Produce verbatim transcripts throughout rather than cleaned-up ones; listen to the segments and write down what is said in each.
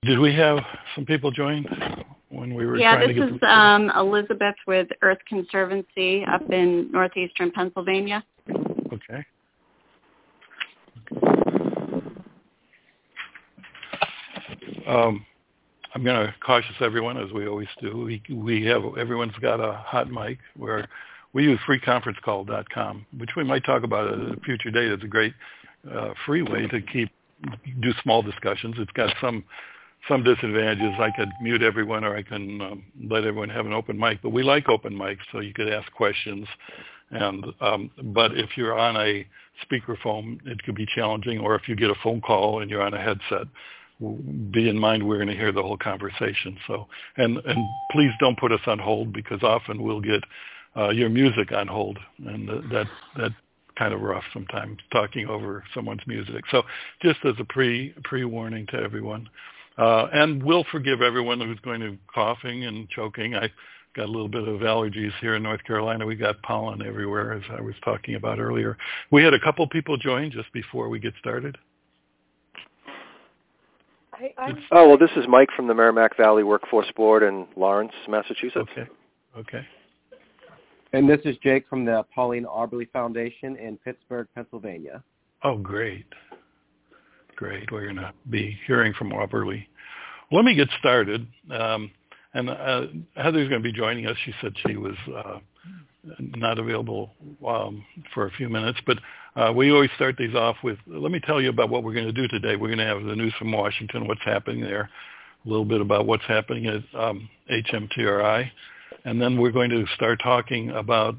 Did we have some people join when we were yeah, trying to get? Yeah, this is um, Elizabeth with Earth Conservancy up in northeastern Pennsylvania. Okay. Um, I'm going to cautious everyone, as we always do. We we have everyone's got a hot mic where we use free conference call dot com, which we might talk about at a future date. It's a great uh, free way to keep do small discussions. It's got some. Some disadvantages. I could mute everyone, or I can um, let everyone have an open mic. But we like open mics, so you could ask questions. And um, but if you're on a speakerphone, it could be challenging. Or if you get a phone call and you're on a headset, be in mind we're going to hear the whole conversation. So and and please don't put us on hold, because often we'll get uh, your music on hold, and that that kind of rough sometimes, talking over someone's music. So just as a pre pre warning to everyone. Uh, and we'll forgive everyone who's going to coughing and choking. I got a little bit of allergies here in North Carolina. We got pollen everywhere, as I was talking about earlier. We had a couple people join just before we get started. I, oh, well, this is Mike from the Merrimack Valley Workforce Board in Lawrence, Massachusetts. Okay. Okay. And this is Jake from the Pauline Arberly Foundation in Pittsburgh, Pennsylvania. Oh, great. Great. We're going to be hearing from Auberly. Let me get started. Um, and uh, Heather's going to be joining us. She said she was uh, not available um, for a few minutes. But uh, we always start these off with, let me tell you about what we're going to do today. We're going to have the news from Washington, what's happening there, a little bit about what's happening at um, H M T R I. And then we're going to start talking about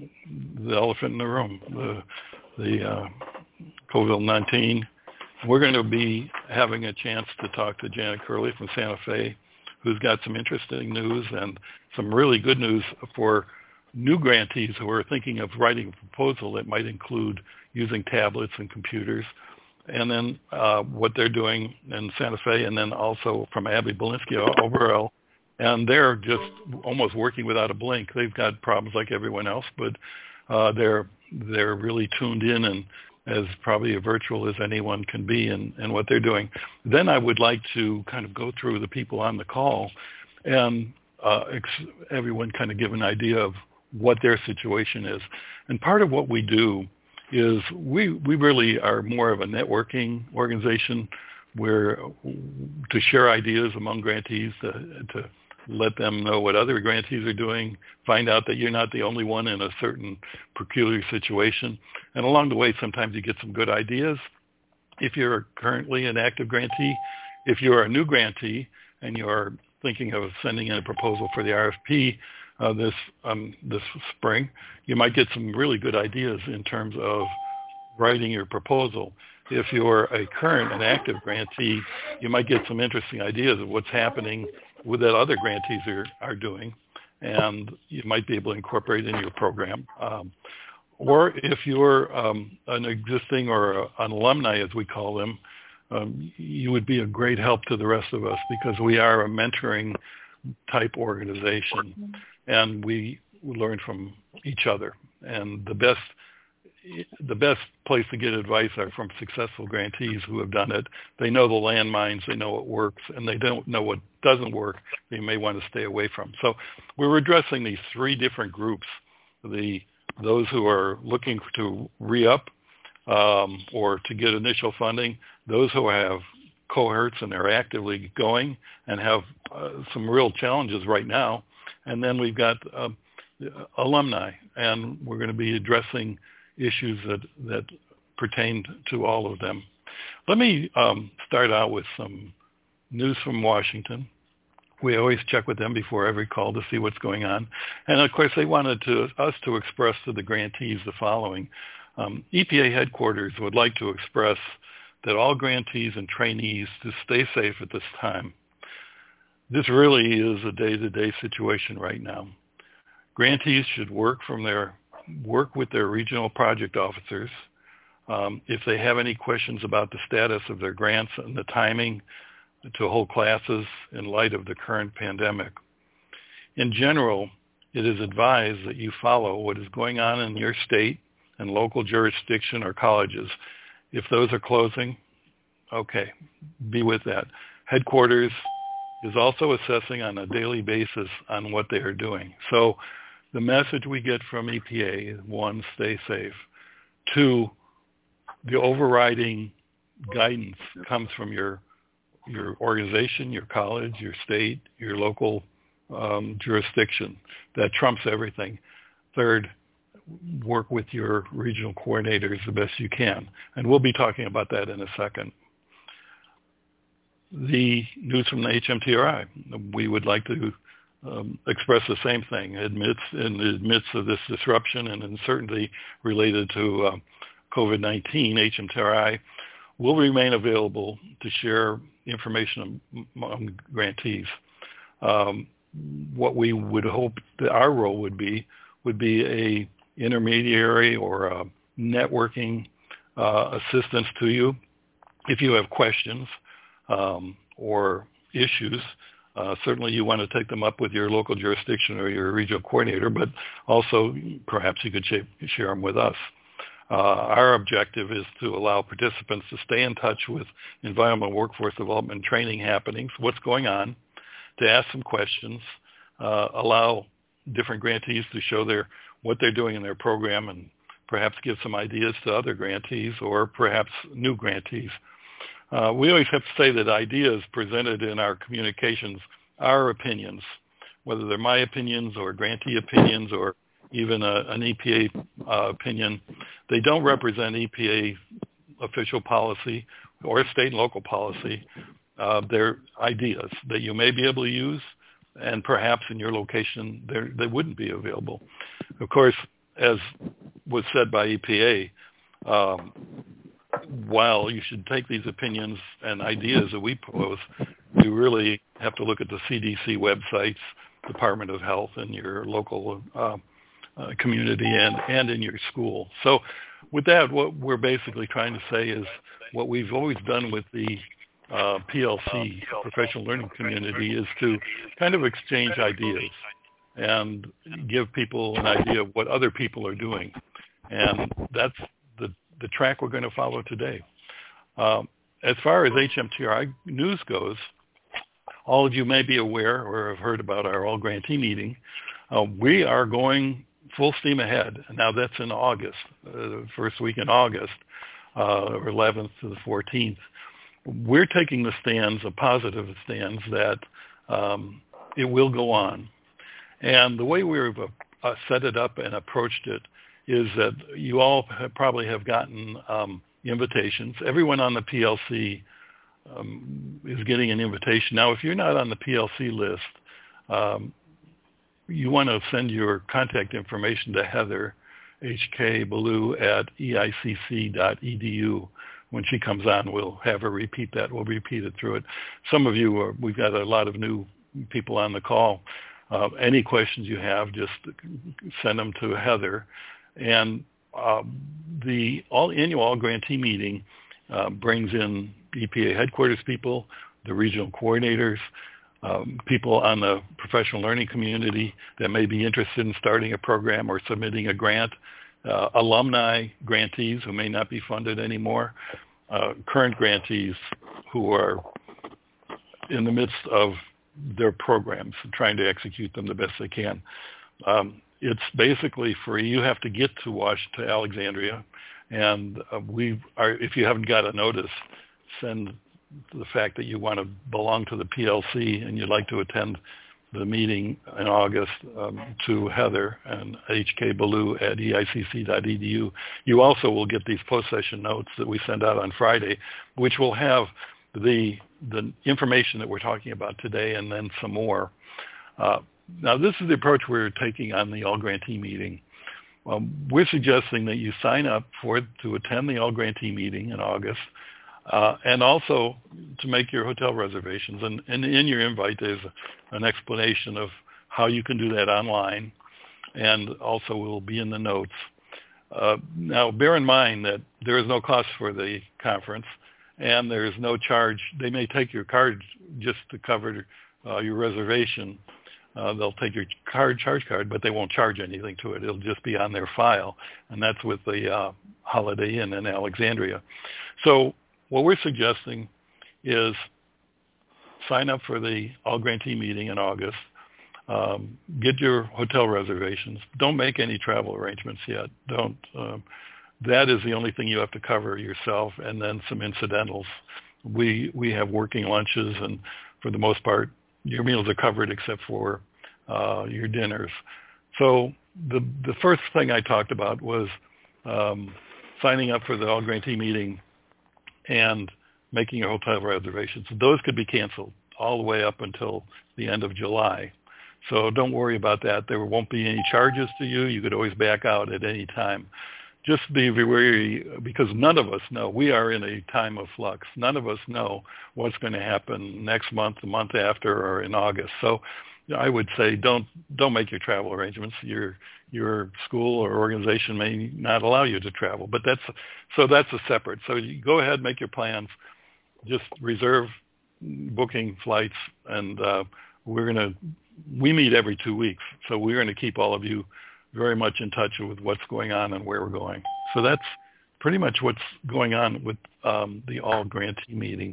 the elephant in the room, the, the uh, COVID nineteen. We're going to be having a chance to talk to Janet Curley from Santa Fe, who's got some interesting news and some really good news for new grantees who are thinking of writing a proposal that might include using tablets and computers, and then uh, what they're doing in Santa Fe, and then also from Abby Belinsky overall. And they're just almost working without a blink. They've got problems like everyone else, but uh, they're they're really tuned in and as probably as virtual as anyone can be in, in what they're doing. Then I would like to kind of go through the people on the call and uh, ex- everyone kind of give an idea of what their situation is. And part of what we do is we, we really are more of a networking organization where to share ideas among grantees, to, to let them know what other grantees are doing, find out that you're not the only one in a certain peculiar situation. And along the way, sometimes you get some good ideas. If you're currently an active grantee, if you're a new grantee and you're thinking of sending in a proposal for the R F P uh, this um, this spring, you might get some really good ideas in terms of writing your proposal. If you're a current and active grantee, you might get some interesting ideas of what's happening with that other grantees are, are doing, and you might be able to incorporate in your program. Um, or if you're um, an existing or a, an alumni, as we call them, um, you would be a great help to the rest of us, because we are a mentoring type organization, and we learn from each other. And the best the best place to get advice are from successful grantees who have done it. They know the landmines, they know what works, and they don't know what doesn't work, they may want to stay away from. So we're addressing these three different groups, the those who are looking to re-up um, or to get initial funding, those who have cohorts and are actively going and have uh, some real challenges right now, and then we've got uh, alumni, and we're going to be addressing issues that, that pertain to all of them. Let me um, start out with some news from Washington. We always check with them before every call to see what's going on. And of course, they wanted to, us to express to the grantees the following. Um, E P A headquarters would like to express that all grantees and trainees to stay safe at this time. This really is a day-to-day situation right now. Grantees should work from their work with their regional project officers. Um, if they have any questions about the status of their grants and the timing to hold classes in light of the current pandemic. In general, it is advised that you follow what is going on in your state and local jurisdiction or colleges. If those are closing, okay, be with that. headquarters is also assessing on a daily basis on what they are doing. So the message we get from E P A, one, stay safe. Two, the overriding guidance comes from your your organization, your college, your state, your local um, jurisdiction. That trumps everything. Third, work with your regional coordinators the best you can. And we'll be talking about that in a second. The news from the H M T R I. We would like to um, express the same thing. Amidst, in the midst of this disruption and uncertainty related to uh, COVID nineteen, H M T R I will remain available to share information among grantees. Um, what we would hope that our role would be would be a intermediary or a networking uh, assistance to you if you have questions um, or issues. Uh, certainly you want to take them up with your local jurisdiction or your regional coordinator, but also perhaps you could share, share them with us. Uh, our objective is to allow participants to stay in touch with environmental workforce development training happenings, what's going on, to ask some questions, uh, allow different grantees to show their what they're doing in their program and perhaps give some ideas to other grantees or perhaps new grantees. Uh, we always have to say that ideas presented in our communications are opinions, whether they're my opinions or grantee opinions or even a, an E P A uh, opinion. They don't represent E P A official policy or state and local policy. Uh, they're ideas that you may be able to use, and perhaps in your location they wouldn't be available. Of course, as was said by E P A, um, while you should take these opinions and ideas that we pose, you really have to look at the C D C websites, Department of Health, and your local uh, uh, community and, and in your school. So with that, what we're basically trying to say is what we've always done with the uh, P L C, professional learning community, is to kind of exchange ideas and give people an idea of what other people are doing. And that's the, the track we're going to follow today. Um, as far as H M T R I news goes, all of you may be aware or have heard about our all grantee meeting. Uh, we are going full steam ahead. Now that's in August, uh, first week in August, uh, eleventh to the fourteenth. We're taking the stands, a positive stands, that um, it will go on. And the way we've uh, set it up and approached it is that you all have probably have gotten um, invitations. Everyone on the P L C um, is getting an invitation. Now, if you're not on the P L C list, um, you want to send your contact information to Heather, H K Ballou at E I C C dot E D U. When she comes on, we'll have her repeat that. We'll repeat it through it. Some of you, are, we've got a lot of new people on the call. Uh, any questions you have, just send them to Heather. And uh, the all annual all grantee meeting uh, brings in E P A headquarters people, the regional coordinators, um, people on the professional learning community that may be interested in starting a program or submitting a grant, uh, alumni grantees who may not be funded anymore, uh, current grantees who are in the midst of their programs and trying to execute them the best they can. Um, it's basically free. You have to get to Washington, Alexandria, and uh, we are. If you haven't got a notice, send the fact that you want to belong to the P L C and you'd like to attend the meeting in August um, to Heather and H K Ballou at E I C C dot E D U. You also will get these post-session notes that we send out on Friday, which will have the the information that we're talking about today and then some more. Uh, now, this is the approach we're taking on the all grantee meeting. Um, we're suggesting that you sign up for to attend the all grantee meeting in August, uh, and also to make your hotel reservations. And, and in your invite, there's an explanation of how you can do that online, and also will be in the notes. Uh, now, bear in mind that there is no cost for the conference, and there is no charge. They may take your card just to cover uh, your reservation. Uh, they'll take your card, charge card, but they won't charge anything to it. It'll just be on their file, and that's with the uh, Holiday Inn in Alexandria. So what we're suggesting is sign up for the all grantee meeting in August. Um, get your hotel reservations. Don't make any travel arrangements yet. Don't. Um, that is the only thing you have to cover yourself, and then some incidentals. We we have working lunches, and for the most part, your meals are covered except for uh, your dinners. So the the first thing I talked about was um, signing up for the all grantee meeting and making your hotel reservations. Those could be canceled all the way up until the end of July. So don't worry about that. There won't be any charges to you. You could always back out at any time. Just be wary, because none of us know. We are in a time of flux. None of us know what's going to happen next month, the month after, or in August. So I would say don't don't make your travel arrangements. Your your school or organization may not allow you to travel, but that's so that's a separate. So you go ahead, make your plans. Just reserve booking flights, and uh, we're going to. We meet every two weeks, so we're going to keep all of you very much in touch with what's going on and where we're going. So that's pretty much what's going on with um, the all grantee meeting.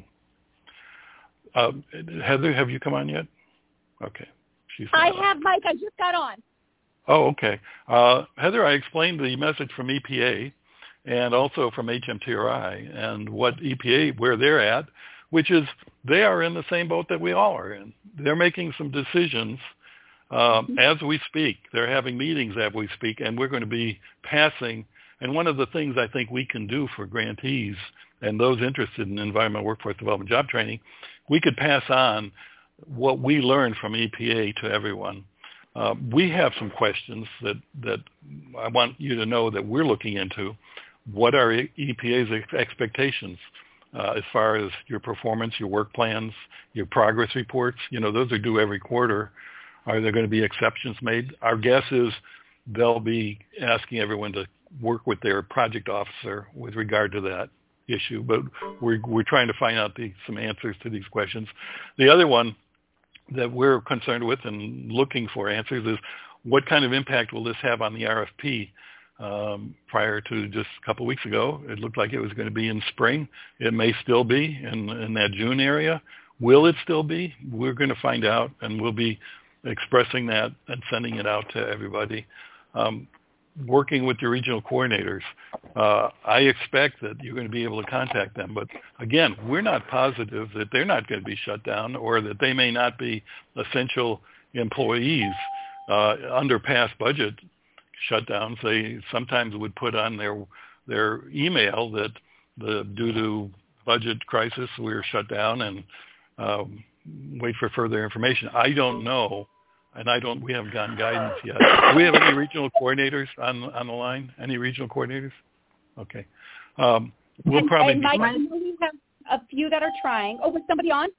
Uh, Heather, have you come on yet? Okay. She's I on. have, Mike. I just got on. Oh, okay. Uh, Heather, I explained the message from E P A and also from H M T R I and what E P A, where they're at, which is they are in the same boat that we all are in. They're making some decisions uh, mm-hmm. as we speak. They're having meetings as we speak, and we're going to be passing. And one of the things I think we can do for grantees and those interested in environmental workforce development job training, we could pass on what we learned from E P A to everyone. Uh, we have some questions that, that I want you to know that we're looking into. What are E P A's expectations uh, as far as your performance, your work plans, your progress reports? You know, those are due every quarter. Are there going to be exceptions made? Our guess is they'll be asking everyone to work with their project officer with regard to that issue, but we're, we're trying to find out the, some answers to these questions. The other one that we're concerned with and looking for answers is what kind of impact will this have on the R F P? Um, prior to just a couple of weeks ago, it looked like it was going to be in spring. It may still be in, in that June area. Will it still be? We're going to find out, and we'll be expressing that and sending it out to everybody. Um, working with your regional coordinators, uh, I expect that you're going to be able to contact them. But again, we're not positive that they're not going to be shut down or that they may not be essential employees uh, under past budget shutdowns. They sometimes would put on their their email that the due to budget crisis we're shut down and um, wait for further information. I don't know. And I don't. We haven't gotten guidance yet. Do we have any regional coordinators on on the line? Any regional coordinators? Okay. Um, we'll and, probably. And be Mike, I know we have a few that are trying. Oh, was somebody on?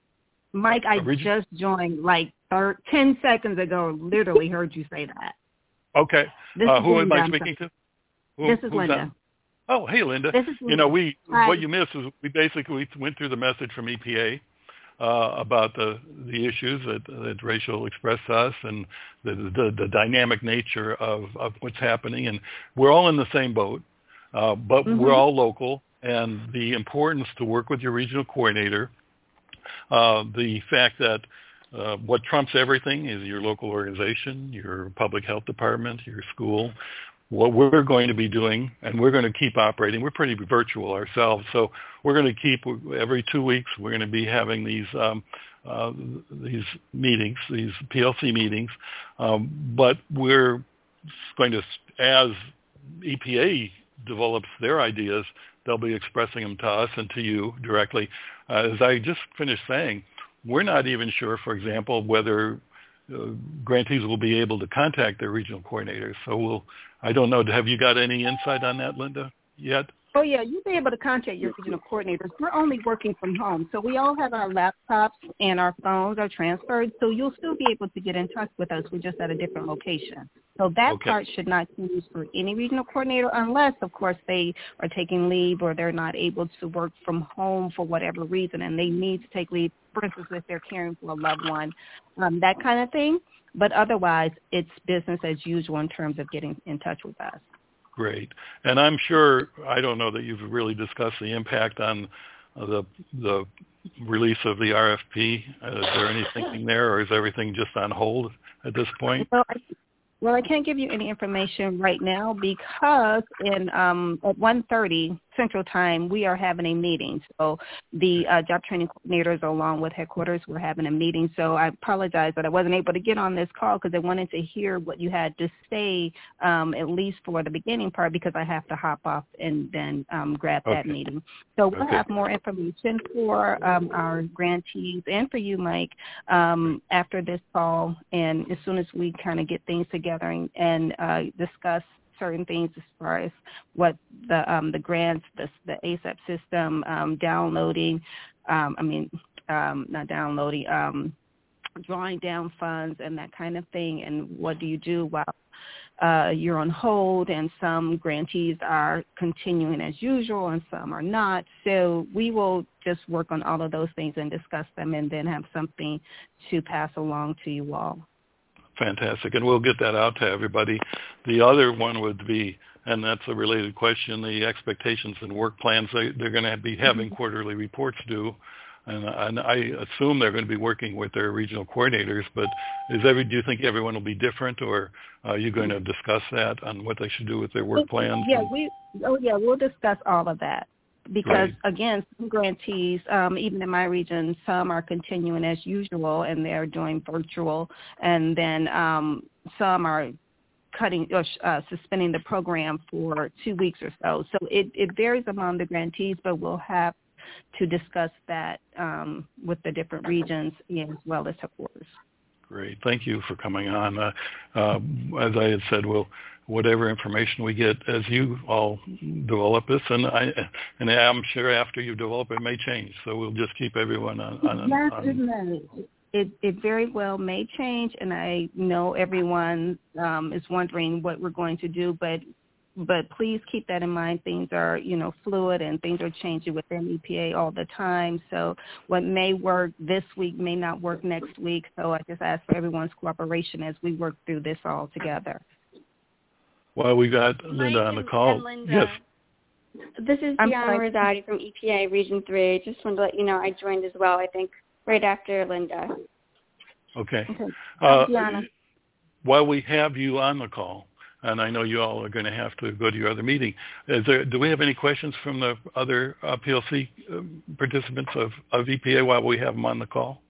Mike, I Origi- just joined like thir- ten seconds ago. Literally heard you say that. Okay. This Uh, is who am Linda. I I'm speaking sorry. to? Who, This is who's Linda. on? Oh, hey, Linda. This is Linda. You know, we Hi. what you missed is we basically went through the message from E P A. Uh, about the, the issues that, that Rachel expressed to us and the, the, the dynamic nature of, of what's happening. And we're all in the same boat, uh, but mm-hmm. we're all local. And the importance to work with your regional coordinator, uh, the fact that uh, what trumps everything is your local organization, your public health department, your school. What we're going to be doing, and we're going to keep operating. We're pretty virtual ourselves, so we're going to keep every two weeks. We're going to be having these um, uh, these meetings, these P L C meetings. Um, but we're going to, as E P A develops their ideas, they'll be expressing them to us and to you directly. Uh, as I just finished saying, we're not even sure, for example, whether uh, grantees will be able to contact their regional coordinators. So we'll. I don't know. Have you got any insight on that, Linda, yet? Oh, yeah. You'll be able to contact your regional coordinators. We're only working from home, so we all have our laptops and our phones are transferred, so you'll still be able to get in touch with us. We're just at a different location. So that okay. part should not be used for any regional coordinator unless, of course, they are taking leave or they're not able to work from home for whatever reason and they need to take leave, for instance, if they're caring for a loved one, um, that kind of thing. But otherwise, it's business as usual in terms of getting in touch with us. Great. And I'm sure, I don't know that you've really discussed the impact on uh, the the release of the R F P? Uh, is there any thinking there, or is everything just on hold at this point? Well, I, well, I can't give you any information right now because in um, at one thirty Central Time we are having a meeting. So the uh, job training coordinators, along with headquarters, we're having a meeting. So I apologize that I wasn't able to get on this call because I wanted to hear what you had to say, um, at least for the beginning part, because I have to hop off and then um, grab that Okay. meeting. So we'll Okay. have more information for um, our grantees and for you, Mike, um, after this call, and as soon as we kind of get things together and, and uh, discuss certain things as far as what the um, the grants, the, the A S A P system, um, downloading, um, I mean, um, not downloading, um, drawing down funds and that kind of thing, and what do you do while uh, you're on hold, and some grantees are continuing as usual and some are not. So we will just work on all of those things and discuss them and then have something to pass along to you all. Fantastic, and we'll get that out to everybody. The other one would be, and that's a related question, the expectations and work plans. They, they're going to be having mm-hmm. quarterly reports due, and, and I assume they're going to be working with their regional coordinators, but is every, do you think everyone will be different, or are you going to discuss that on what they should do with their work plans? Yeah, we, oh yeah, we'll discuss all of that. Because, right. again, some grantees, um, even in my region, some are continuing as usual and they're doing virtual, and then um, some are cutting or uh, suspending the program for two weeks or so. So it, it varies among the grantees, but we'll have to discuss that um, with the different regions as well as headquarters. Great. Thank you for coming on. Uh, uh, as I had said, we'll whatever information we get as you all develop this, and I and I'm sure after you develop it may change. So we'll just keep everyone on. on, yes, on it may. It, it very well may change, and I know everyone um, is wondering what we're going to do, but but please keep that in mind. Things are, you know, fluid, and things are changing within E P A all the time. So what may work this week may not work next week. So I just ask for everyone's cooperation as we work through this all together. Well, we got Linda Mike on the and, call. and Linda, yes. This is I'm Gianna sorry. Rosati from E P A Region three. Just wanted to let you know I joined as well, I think, right after Linda. Okay. Okay. Uh, Gianna. While we have you on the call, and I know you all are going to have to go to your other meeting, is there, do we have any questions from the other uh, P L C uh, participants of, of E P A while we have them on the call?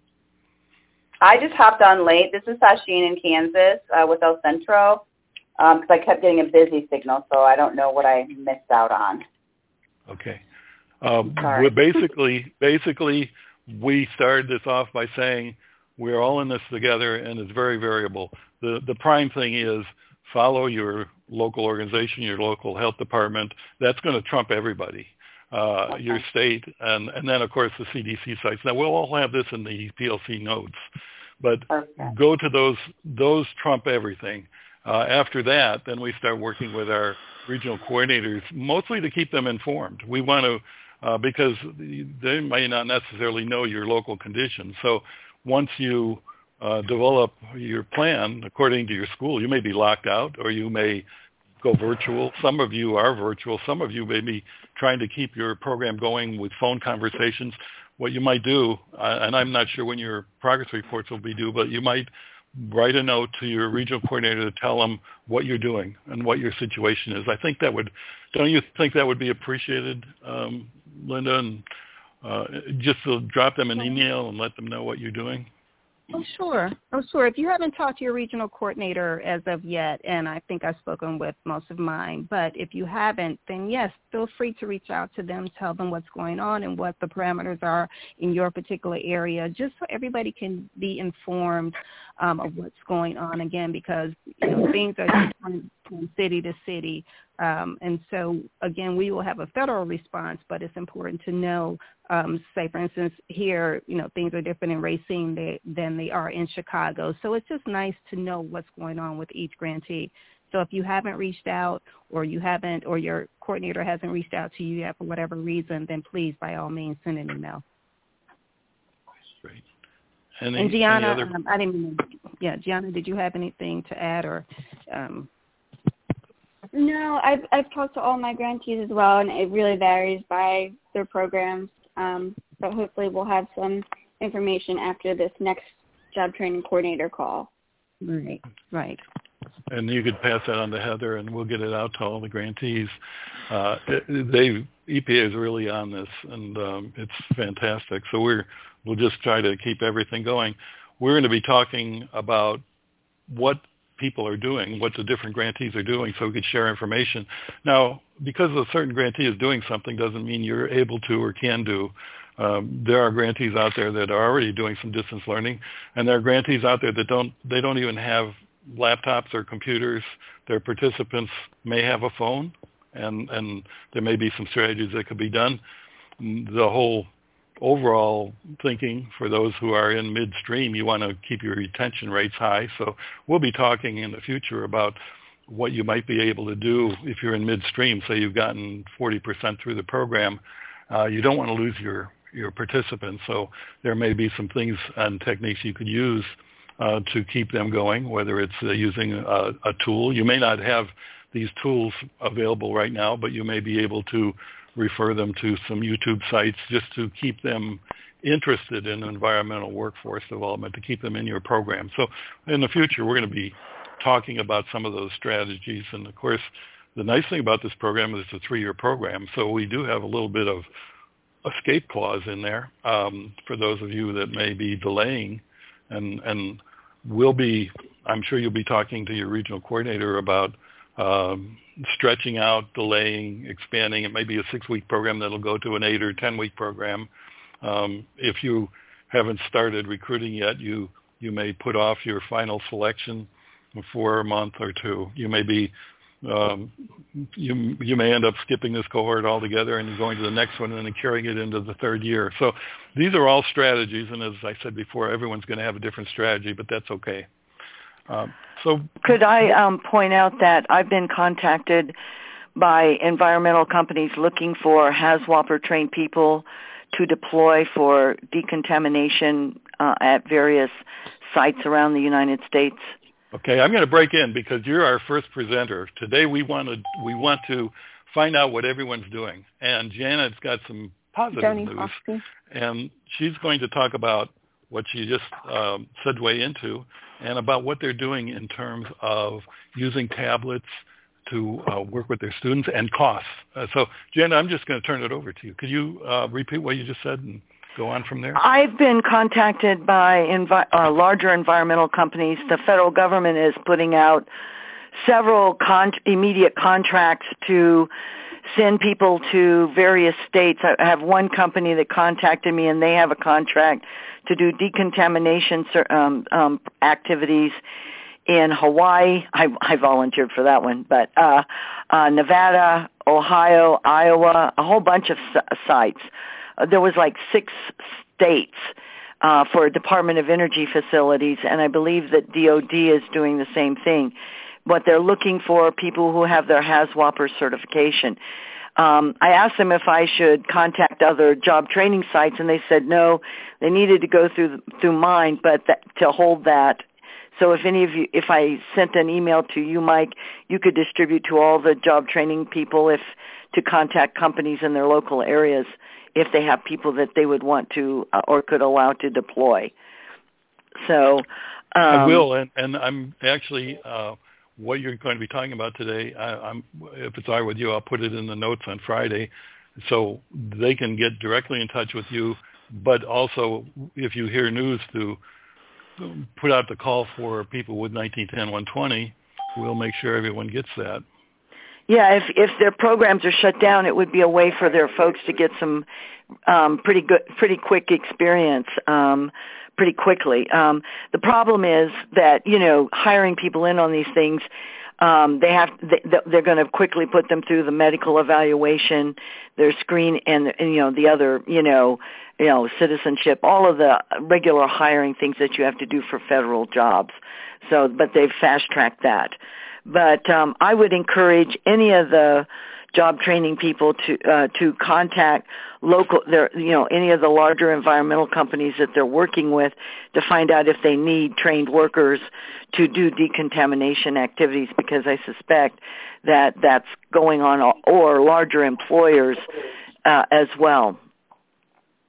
I just hopped on late. This is Sasheen in Kansas uh, with El Centro because um, I kept getting a busy signal, so I don't know what I missed out on. Okay. Um, Sorry. we're basically, basically, we started this off by saying we're all in this together, and it's very variable. The the prime thing is follow your local organization, your local health department. That's going to trump everybody, uh, okay. your state, and, and then, of course, the C D C sites. Now, we'll all have this in the P L C notes, but okay. go to those. Those trump everything. Uh, after that, then we start working with our regional coordinators, mostly to keep them informed. We want to, uh, because they may not necessarily know your local conditions. So once you uh, develop your plan according to your school, you may be locked out or you may go virtual. Some of you are virtual. Some of you may be trying to keep your program going with phone conversations. What you might do, uh, and I'm not sure when your progress reports will be due, but you might write a note to your regional coordinator to tell them what you're doing and what your situation is. I think that would, don't you think that would be appreciated, um, Linda? And uh, just to drop them an email and let them know what you're doing? Oh, sure. Oh, sure. If you haven't talked to your regional coordinator as of yet, and I think I've spoken with most of mine, but if you haven't, then yes, feel free to reach out to them, tell them what's going on and what the parameters are in your particular area, just so everybody can be informed um, of what's going on, again, because you know, things are different from city to city. Um, and so, again, we will have a federal response, but it's important to know, um, say, for instance, here, you know, things are different in Racine they, than they are in Chicago. So it's just nice to know what's going on with each grantee. So if you haven't reached out or you haven't or your coordinator hasn't reached out to you yet for whatever reason, then please, by all means, send an email. Great. Any, and Gianna, any other... um, I didn't mean, yeah, Gianna, did you have anything to add or um, – No, I've I've talked to all my grantees as well, and it really varies by their programs. Um, but hopefully we'll have some information after this next job training coordinator call. Right, right. And you could pass that on to Heather, and we'll get it out to all the grantees. Uh, it, they E P A is really on this, and um, it's fantastic. So we're we'll just try to keep everything going. We're going to be talking about what people are doing, what the different grantees are doing, so we could share information. Now, because a certain grantee is doing something doesn't mean you're able to or can do. Um, there are grantees out there that are already doing some distance learning, and there are grantees out there that don't, they don't even have laptops or computers. Their participants may have a phone, and, and there may be some strategies that could be done. The whole overall thinking for those who are in midstream, you want to keep your retention rates high. So we'll be talking in the future about what you might be able to do if you're in midstream. Say you've gotten forty percent through the program. Uh, you don't want to lose your, your participants. So there may be some things and techniques you could use uh, to keep them going, whether it's uh, using a, a tool. You may not have these tools available right now, but you may be able to refer them to some YouTube sites just to keep them interested in environmental workforce development, to keep them in your program. So in the future, we're going to be talking about some of those strategies. And of course, the nice thing about this program is it's a three-year program, so we do have a little bit of escape clause in there um, for those of you that may be delaying. And, and we'll be, I'm sure you'll be talking to your regional coordinator about um, stretching out, delaying, expanding. It may be a six-week program that'll go to an eight or ten-week program. Um, if you haven't started recruiting yet, you, you may put off your final selection for a month or two. You may be, um, you, you may end up skipping this cohort altogether and going to the next one and then carrying it into the third year. So these are all strategies, and as I said before, everyone's going to have a different strategy, but that's okay. Um, so could I um, point out that I've been contacted by environmental companies looking for HAZWOPER trained people to deploy for decontamination uh, at various sites around the United States. Okay, I'm going to break in because you're our first presenter. Today we want to, we want to find out what everyone's doing. And Janet's got some positive Joni news. Hofsky. And she's going to talk about what she just um, segued into and about what they're doing in terms of using tablets to uh, work with their students and costs. Uh, so, Jen, I'm just going to turn it over to you. Could you uh, repeat what you just said and go on from there? I've been contacted by envi- uh, larger environmental companies. The federal government is putting out several con- immediate contracts to send people to various states. I have one company that contacted me, and they have a contract to do decontamination um, um, activities in Hawaii. I, I volunteered for that one, but uh, uh, Nevada, Ohio, Iowa, a whole bunch of s- sites. Uh, there was like six states uh, for Department of Energy facilities, and I believe that D O D is doing the same thing. But they're looking for people who have their HAZWOPER certification. Um, I asked them if I should contact other job training sites, and they said no. They needed to go through through mine, but that, to hold that. So if any of you, if I sent an email to you, Mike, you could distribute to all the job training people if to contact companies in their local areas if they have people that they would want to uh, or could allow to deploy. So um, I will, and, and I'm actually uh, what you're going to be talking about today. I, I'm, if it's all right with you, I'll put it in the notes on Friday, so they can get directly in touch with you. But also, if you hear news, to put out the call for people with nineteen ten one twenty, we'll make sure everyone gets that. Yeah, if if their programs are shut down, it would be a way for their folks to get some um, pretty good, pretty quick experience um, pretty quickly. Um, the problem is that, you know, hiring people in on these things, um, they have they, they're going to quickly put them through the medical evaluation, their screen, and, and you know the other you know you know citizenship, all of the regular hiring things that you have to do for federal jobs. So, but they've fast tracked that. But um, I would encourage any of the job training people to uh, to contact local, their, you know, any of the larger environmental companies that they're working with to find out if they need trained workers to do decontamination activities, because I suspect that that's going on, or larger employers uh, as well.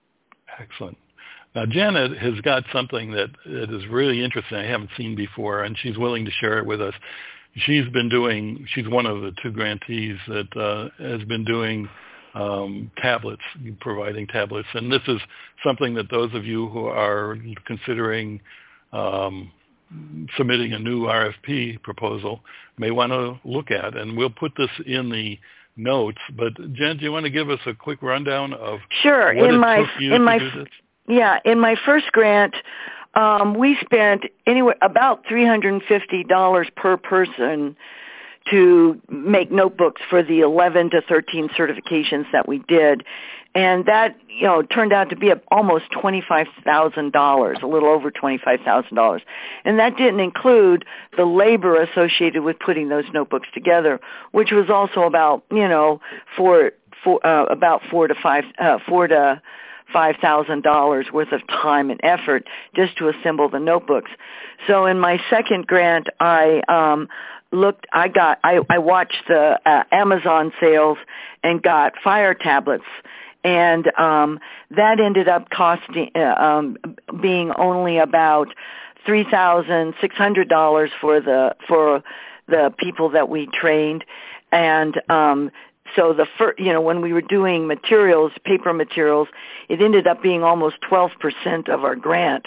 Excellent. Now, Janet has got something that, that is really interesting I haven't seen before, and she's willing to share it with us. She's been doing, she's one of the two grantees that uh, has been doing um, tablets, providing tablets. And this is something that those of you who are considering um, submitting a new R F P proposal may want to look at. And we'll put this in the notes. But Jen, do you want to give us a quick rundown of sure. what in it my, took you in to my, do this? Yeah, in my first grant, um, we spent anywhere about three hundred fifty dollars per person to make notebooks for the eleven to thirteen certifications that we did. And that, you know, turned out to be almost twenty-five thousand dollars, a little over twenty-five thousand dollars. And that didn't include the labor associated with putting those notebooks together, which was also about, you know, four, four, uh, about four to five, uh, four to five thousand dollars worth of time and effort just to assemble the notebooks. So in my second grant, I um, looked, I got, I, I watched the uh, Amazon sales and got Fire tablets. And um, that ended up costing, uh, um, being only about three thousand six hundred dollars for the for the people that we trained, and um, so the fir- you know when we were doing materials, paper materials, it ended up being almost twelve percent of our grant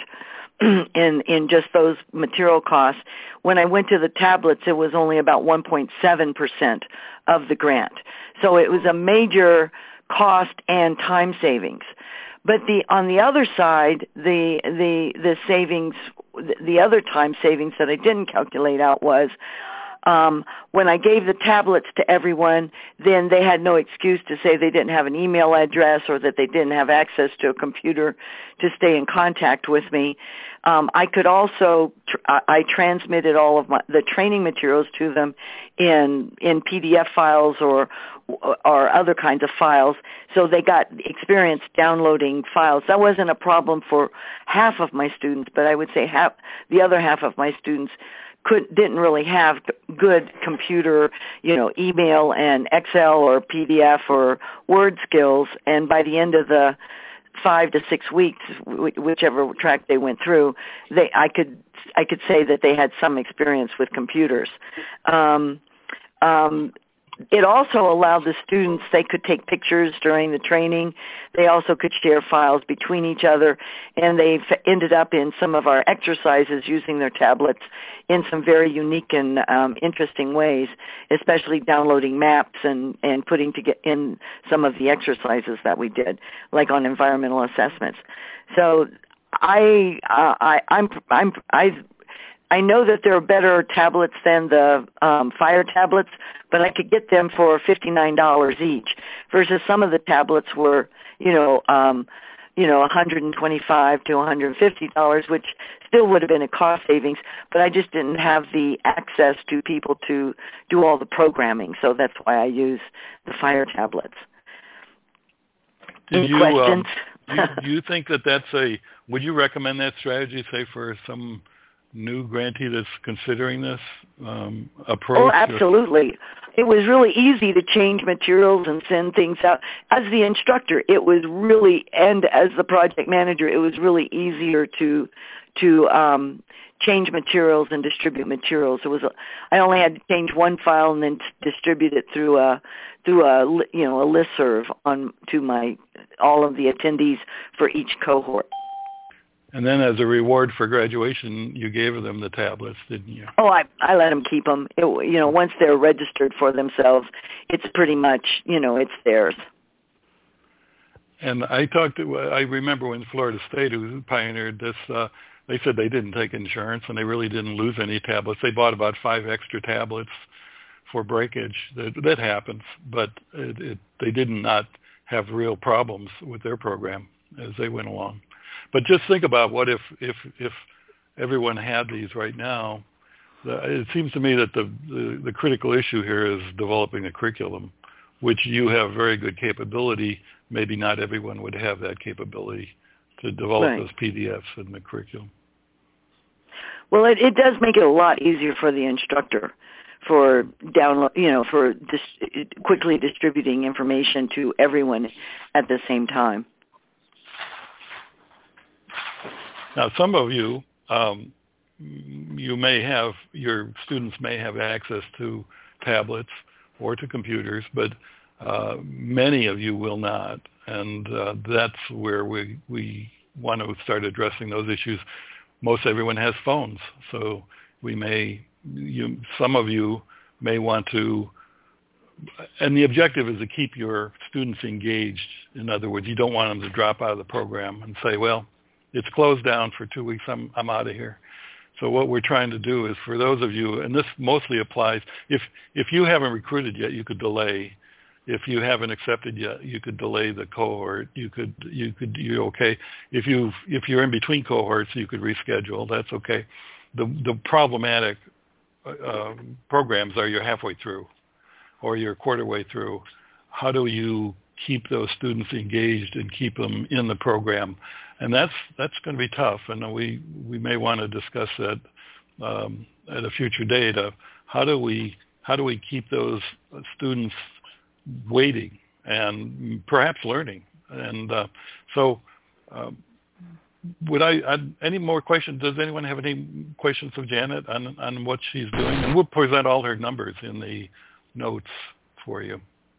in in just those material costs. When I went to the tablets, it was only about one point seven percent of the grant. So it was a major cost and time savings. But the on the other side, the the the savings, the other time savings that I didn't calculate out was um, when I gave the tablets to everyone, then they had no excuse to say they didn't have an email address or that they didn't have access to a computer to stay in contact with me. Um, I could also tr- I transmitted all of my, the training materials to them in in P D F files or or other kinds of files, so they got experience downloading files. That wasn't a problem for half of my students, but I would say half the other half of my students could didn't really have good computer, you know, email and Excel or P D F or Word skills. And by the end of the five to six weeks, whichever track they went through, they I could I could say that they had some experience with computers. Um, um, It also allowed the students, they could take pictures during the training. They also could share files between each other, and they f- ended up in some of our exercises using their tablets in some very unique and um, interesting ways, especially downloading maps and, and putting to get in some of the exercises that we did, like on environmental assessments. So I, uh, I, I'm, I'm, I. I know that there are better tablets than the um, Fire tablets, but I could get them for fifty-nine dollars each. Versus some of the tablets were, you know, um, you know, one hundred twenty-five to one hundred fifty dollars, which still would have been a cost savings. But I just didn't have the access to people to do all the programming, so that's why I use the Fire tablets. Did Any you, questions? Um, you, you think that that's a? Would you recommend that strategy, say, for some new grantee that's considering this um, approach? Oh, absolutely. It was really easy to change materials and send things out. As the instructor, it was really, and as the project manager, it was really easier to to um, change materials and distribute materials. It was a, I only had to change one file and then distribute it through a through a you know a listserv on to my all of the attendees for each cohort. And then as a reward for graduation, you gave them the tablets, didn't you? Oh, I I let them keep them. It, you know, once they're registered for themselves, it's pretty much, you know, it's theirs. And I talked to, I remember when Florida State, who pioneered this, uh, they said they didn't take insurance and they really didn't lose any tablets. They bought about five extra tablets for breakage. That, that happens, but it, it, they did not have real problems with their program as they went along. But just think about what if if if everyone had these right now. The, it seems to me that the, the the critical issue here is developing a curriculum, which you have very good capability. Maybe not everyone would have that capability to develop right. those P D Fs in the curriculum. Well, it, it does make it a lot easier for the instructor for download, you know, for dis- quickly distributing information to everyone at the same time. Now, some of you, um, you may have, your students may have access to tablets or to computers, but uh, many of you will not. And uh, that's where we, we want to start addressing those issues. Most everyone has phones, so we may, you, some of you may want to, and the objective is to keep your students engaged. In other words, you don't want them to drop out of the program and say, well, it's closed down for two weeks, I'm, I'm out of here. So what we're trying to do is for those of you, and this mostly applies, if, if you haven't recruited yet, you could delay. If you haven't accepted yet, you could delay the cohort. You could, you could, you're okay. If you, if you're in between cohorts, you could reschedule. That's okay. The, the problematic uh, programs are you're halfway through or you're a quarter way through. How do you keep those students engaged and keep them in the program? And that's, that's going to be tough. And we, we may want to discuss that um, at a future date of how do we, how do we keep those students waiting and perhaps learning. And uh, so um, would I, I, any more questions? Does anyone have any questions of Janet on, on what she's doing? And we'll present all her numbers in the notes for you.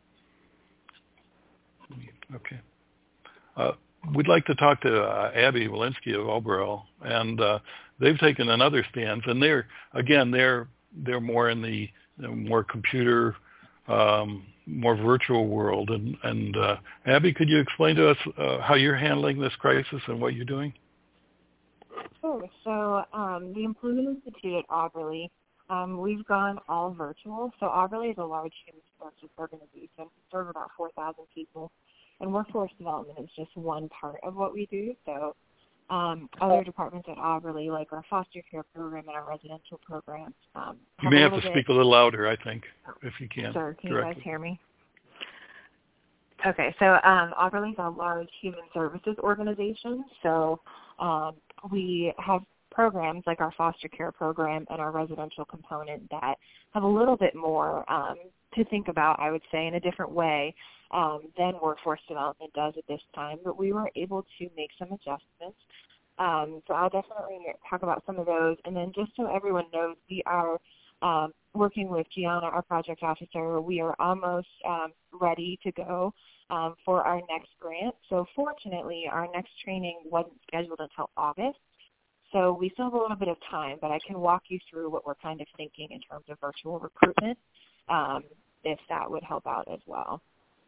Okay. Uh, we'd like to talk to uh, Abby Walensky of Oberl, and uh, they've taken another stance, and they're, again, they're, they're more in the you know, more computer um, more virtual world. And, and uh, Abby, could you explain to us uh, how you're handling this crisis and what you're doing? Sure. So um, the Employment Institute at Auberly, um, we've gone all virtual. So Auberly is a large human services organization. We serve about four thousand people, and workforce development is just one part of what we do. So um, other departments at Auberly, like our foster care program and our residential programs. Um, you may have to bit, speak a little louder, I think, if you can. Sure. Can directly. You guys hear me? Okay. So um, Auberly is a large human services organization. So um, we have programs like our foster care program and our residential component that have a little bit more um, to think about, I would say, in a different way um, than workforce development does at this time. But we were able to make some adjustments. Um, so I'll definitely talk about some of those. And then just so everyone knows, we are um, working with Gianna, our project officer. We are almost um, ready to go um, for our next grant. So fortunately, our next training wasn't scheduled until August. So we still have a little bit of time, but I can walk you through what we're kind of thinking in terms of virtual recruitment, um, if that would help out as well.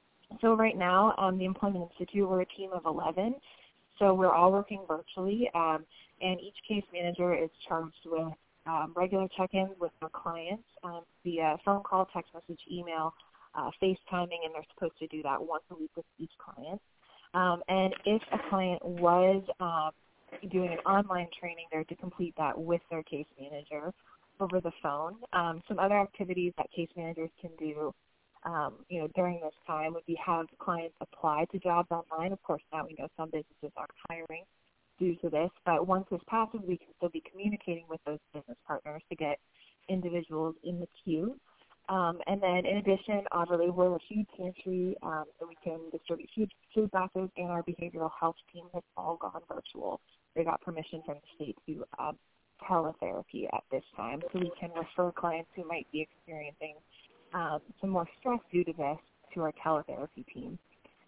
So right now, um, the Employment Institute, we're a team of eleven. So we're all working virtually, um, and each case manager is charged with um, regular check-ins with their clients um, via phone call, text message, email, uh, FaceTiming, and they're supposed to do that once a week with each client. Um, and if a client was um, doing an online training, they're to complete that with their case manager over the phone. Um, some other activities that case managers can do Um, you know, during this time would be have clients apply to jobs online. Of course, now we know some businesses aren't hiring due to this, but once this passes, we can still be communicating with those business partners to get individuals in the queue. Um, and then in addition, Auberly, we're a food pantry, um, so we can distribute food, food boxes, and our behavioral health team has all gone virtual. They got permission from the state to uh, teletherapy at this time, so we can refer clients who might be experiencing Um, some more stress due to this to our teletherapy team.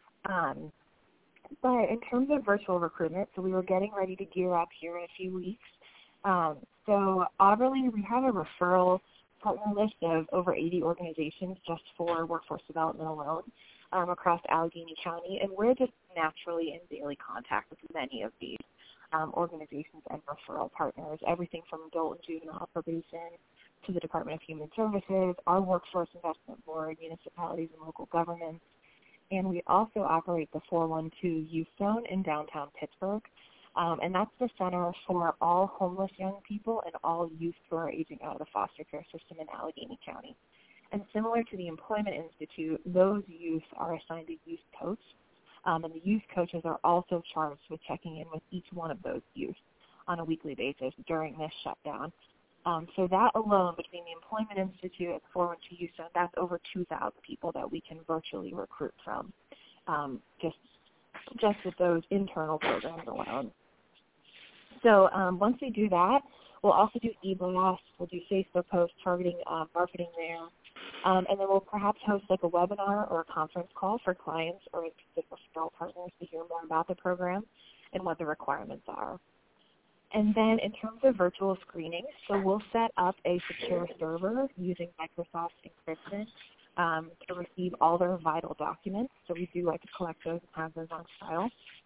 Um, but in terms of virtual recruitment, so we were getting ready to gear up here in a few weeks. Um, so Auberly, we have a referral partner list of over eighty organizations just for workforce development alone um, across Allegheny County, and we're just naturally in daily contact with many of these um, organizations and referral partners, everything from adult and juvenile probation to the Department of Human Services, our Workforce Investment Board, municipalities and local governments. And we also operate the four one two Youth Zone in downtown Pittsburgh. Um, and that's the center for all homeless young people and all youth who are aging out of the foster care system in Allegheny County. And similar to the Employment Institute, those youth are assigned a youth coach. Um, and the youth coaches are also charged with checking in with each one of those youth on a weekly basis during this shutdown. Um, so that alone, between the Employment Institute and the four one two Youth Zone, that's over two thousand people that we can virtually recruit from, um, just just with those internal programs alone. So um, once we do that, we'll also do e-blasts, we'll do Facebook posts targeting um, marketing there, um, and then we'll perhaps host like a webinar or a conference call for clients or interested referral partners to hear more about the program and what the requirements are. And then in terms of virtual screening, so we'll set up a secure server using Microsoft encryption um, to receive all their vital documents. So we do like to collect those and have those on file.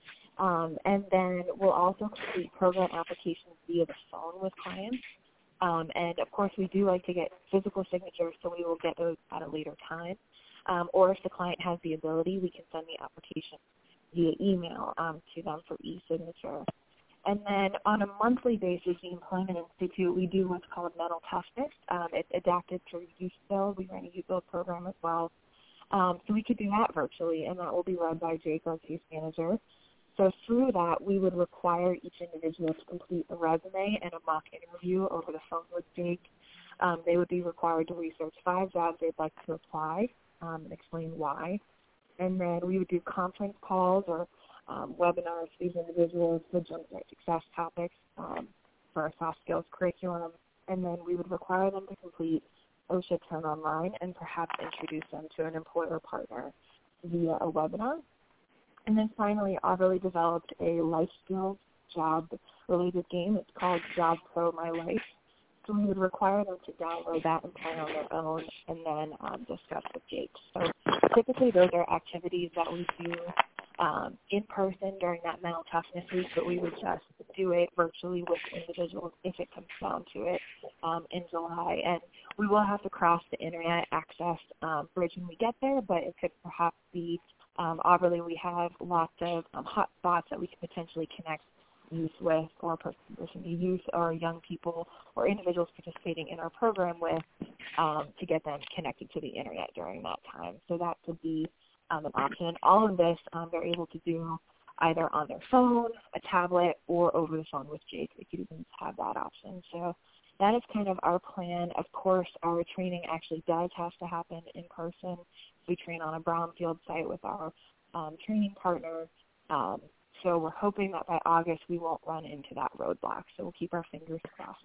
Um, and then we'll also complete program applications via the phone with clients. Um, and, of course, we do like to get physical signatures, so we will get those at a later time. Um, or if the client has the ability, we can send the application via email um, to them for e-signature. And then on a monthly basis, the Employment Institute, we do what's called mental toughness. Um, it's adapted through Youth Build. We run a Youth Build program as well. Um, so we could do that virtually, and that will be led by Jake, our case manager. So through that, we would require each individual to complete a resume and a mock interview over the phone with Jake. Um, they would be required to research five jobs they'd like to apply um, and explain why. And then we would do conference calls or um, webinars for these individuals to jumpstart success topics um, for our soft skills curriculum. And then we would require them to complete OSHA Turn Online and perhaps introduce them to an employer partner via a webinar. And then finally, Auberly developed a life skills job-related game. It's called Job Pro My Life. So we would require them to download that and play on their own and then um, discuss with Jake. So typically those are activities that we do um, in person during that mental toughness week, but we would just do it virtually with individuals if it comes down to it um, in July. And we will have to cross the internet access um, bridge when we get there, but it could perhaps be Um, Auberly, we have lots of um, hot spots that we can potentially connect youth with, or person youth or young people or individuals participating in our program with um, to get them connected to the internet during that time. So that could be um, an option. And all of this um, they're able to do either on their phone, a tablet, or over the phone with Jake. They could even have that option. So that is kind of our plan. Of course, our training actually does have to happen in person. We train on a brownfield site with our um, training partner. Um, so we're hoping that by August we won't run into that roadblock. So we'll keep our fingers crossed.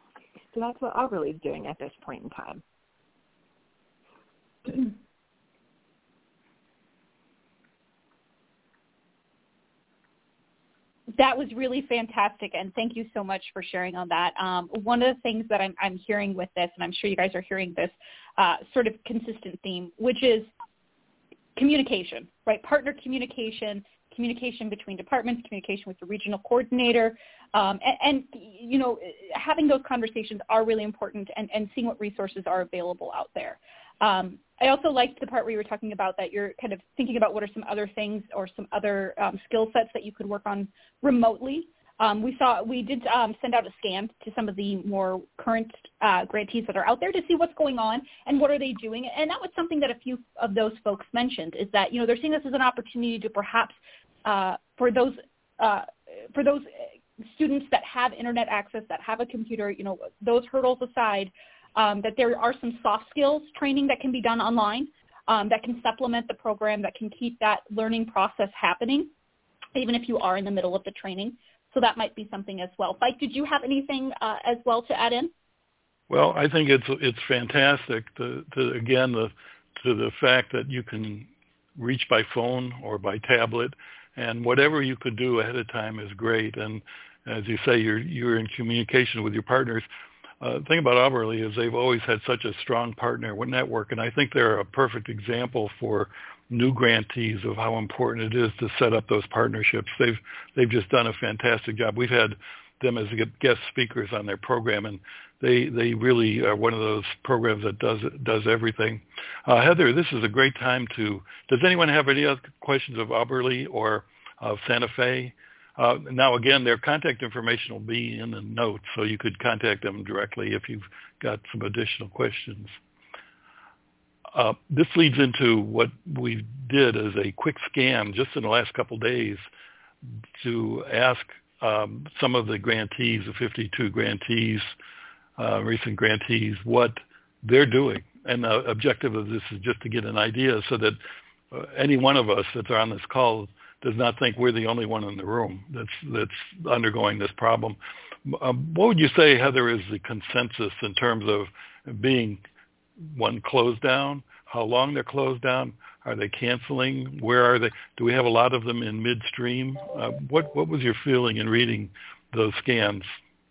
So that's what Auberly is doing at this point in time. That was really fantastic, and thank you so much for sharing on that. Um, one of the things that I'm, I'm hearing with this, and I'm sure you guys are hearing this uh, sort of consistent theme, which is communication, right? Partner communication, communication between departments, communication with the regional coordinator, um, and, and, you know, having those conversations are really important, and, and seeing what resources are available out there. Um, I also liked the part where you were talking about that you're kind of thinking about what are some other things or some other um, skill sets that you could work on remotely. Um, we saw we did um, send out a scan to some of the more current uh, grantees that are out there to see what's going on and what are they doing. And that was something that a few of those folks mentioned, is that, you know, they're seeing this as an opportunity to perhaps uh, for those uh, for those students that have internet access, that have a computer, you know, those hurdles aside, Um, that there are some soft skills training that can be done online um, that can supplement the program, that can keep that learning process happening, even if you are in the middle of the training. So that might be something as well. Mike, did you have anything uh, as well to add in? Well, I think it's it's fantastic to, to again the to the fact that you can reach by phone or by tablet, and whatever you could do ahead of time is great. And as you say, you're you're in communication with your partners. Uh, the thing about Auberly is they've always had such a strong partner network, and I think they're a perfect example for new grantees of how important it is to set up those partnerships. They've they've just done a fantastic job. We've had them as guest speakers on their program, and they they really are one of those programs that does does everything. Uh, Heather, this is a great time to. Does anyone have any other questions of Auberly or of Santa Fe? Uh, now, again, their contact information will be in the notes, so you could contact them directly if you've got some additional questions. Uh, this leads into what we did as a quick scan just in the last couple days to ask um, some of the grantees, the fifty-two grantees, uh, recent grantees, what they're doing. And the objective of this is just to get an idea so that uh, any one of us that's on this call does not think we're the only one in the room that's that's undergoing this problem. Um, what would you say, Heather, is the consensus in terms of being, one, closed down, how long they're closed down, are they canceling, where are they, do we have a lot of them in midstream? Uh, what what was your feeling in reading those scans?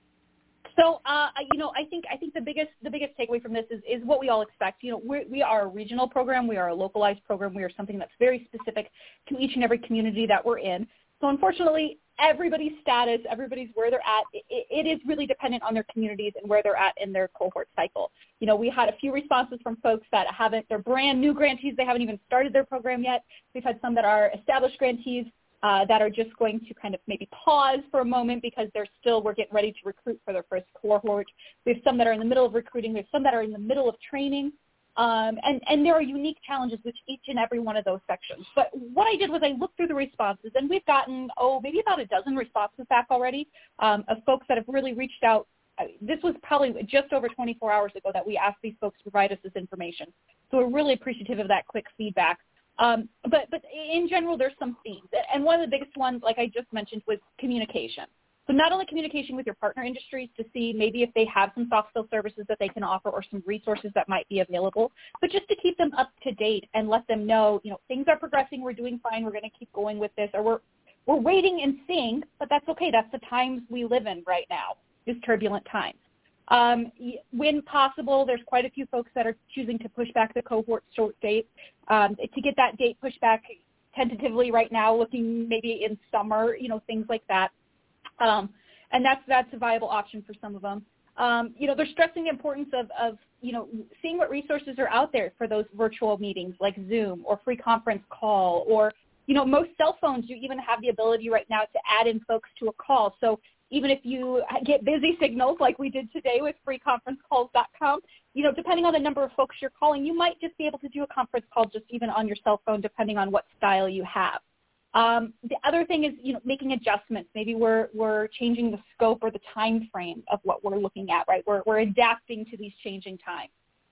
So, uh, you know, I think I think the biggest the biggest takeaway from this is, is what we all expect. You know, we're, we are a regional program. We are a localized program. We are something that's very specific to each and every community that we're in. So, unfortunately, everybody's status, everybody's where they're at, it, it is really dependent on their communities and where they're at in their cohort cycle. You know, we had a few responses from folks that haven't, they're brand new grantees. They haven't even started their program yet. We've had some that are established grantees. Uh, that are just going to kind of maybe pause for a moment because they're still, we're getting ready to recruit for their first cohort. We have some that are in the middle of recruiting. We have some that are in the middle of training. Um, and, and there are unique challenges with each and every one of those sections. But what I did was I looked through the responses, and we've gotten, oh, maybe about a dozen responses back already um, of folks that have really reached out. This was probably just over twenty-four hours ago that we asked these folks to provide us this information. So we're really appreciative of that quick feedback. Um, but, but in general, there's some themes. And one of the biggest ones, like I just mentioned, was communication. So not only communication with your partner industries to see maybe if they have some soft skill services that they can offer or some resources that might be available, but just to keep them up to date and let them know, you know, things are progressing, we're doing fine, we're going to keep going with this, or we're, we're waiting and seeing, but that's okay. That's the times we live in right now, these turbulent times. Um, when possible, there's quite a few folks that are choosing to push back the cohort start date. Um, to get that date pushed back tentatively right now, looking maybe in summer, you know, things like that. Um, and that's that's a viable option for some of them. Um, you know, they're stressing the importance of, of, you know, seeing what resources are out there for those virtual meetings like Zoom or free conference call, or, you know, most cell phones, you even have the ability right now to add in folks to a call. So even if you get busy signals like we did today with free conference calls dot com, you know, depending on the number of folks you're calling, you might just be able to do a conference call just even on your cell phone, depending on what style you have. Um, the other thing is, you know, making adjustments. Maybe we're we're changing the scope or the time frame of what we're looking at, right? We're we're adapting to these changing times.